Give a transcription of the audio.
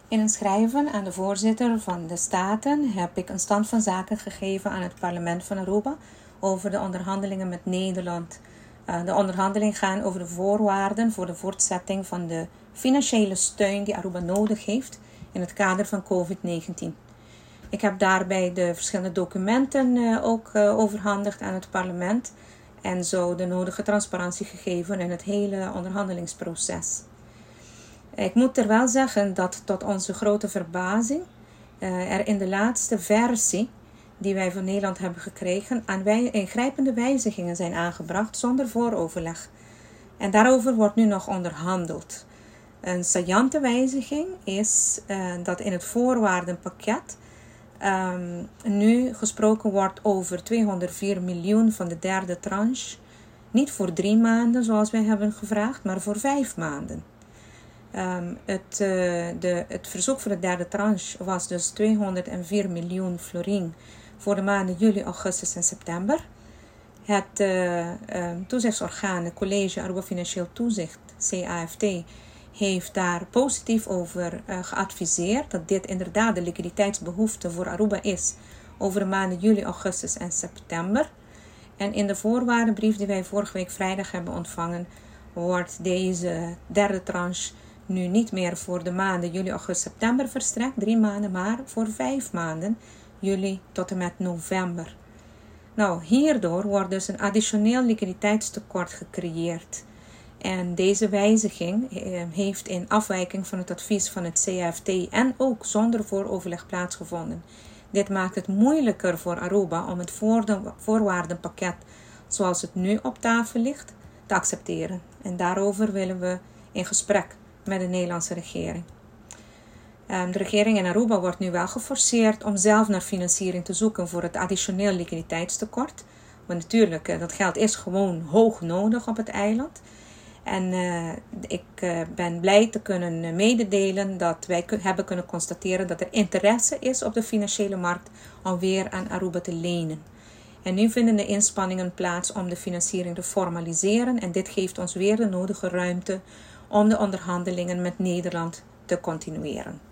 In een schrijven aan de voorzitter van de Staten heb ik een stand van zaken gegeven aan het parlement van Aruba over de onderhandelingen met Nederland. De onderhandelingen gaan over de voorwaarden voor de voortzetting van de financiële steun die Aruba nodig heeft in het kader van COVID-19. Ik heb daarbij de verschillende documenten ook overhandigd aan het parlement en zo de nodige transparantie gegeven in het hele onderhandelingsproces. Ik moet er wel zeggen dat tot onze grote verbazing er in de laatste versie die wij van Nederland hebben gekregen ingrijpende wijzigingen zijn aangebracht zonder vooroverleg. En daarover wordt nu nog onderhandeld. Een saillante wijziging is dat in het voorwaardenpakket nu gesproken wordt over 204 miljoen van de derde tranche. Niet voor 3 maanden zoals wij hebben gevraagd, maar voor 5 maanden. Het verzoek voor de derde tranche was dus 204 miljoen florien voor de maanden juli, augustus en september. Het toezichtsorgaan, het College Aruba Financieel Toezicht, CAFT, heeft daar positief over geadviseerd dat dit inderdaad de liquiditeitsbehoefte voor Aruba is over de maanden juli, augustus en september. En in de voorwaardenbrief die wij vorige week vrijdag hebben ontvangen, wordt deze derde tranche nu niet meer voor de maanden juli, augustus, september verstrekt, 3 maanden, maar voor 5 maanden, juli tot en met november. Nou, hierdoor wordt dus een additioneel liquiditeitstekort gecreëerd. En deze wijziging heeft in afwijking van het advies van het CAFT en ook zonder vooroverleg plaatsgevonden. Dit maakt het moeilijker voor Aruba om het voorwaardenpakket zoals het nu op tafel ligt te accepteren. En daarover willen we in gesprek met de Nederlandse regering. De regering in Aruba wordt nu wel geforceerd om zelf naar financiering te zoeken voor het additioneel liquiditeitstekort. Want natuurlijk, dat geld is gewoon hoog nodig op het eiland. En ik ben blij te kunnen mededelen dat wij hebben kunnen constateren dat er interesse is op de financiële markt om weer aan Aruba te lenen. En nu vinden de inspanningen plaats om de financiering te formaliseren en dit geeft ons weer de nodige ruimte om de onderhandelingen met Nederland te continueren.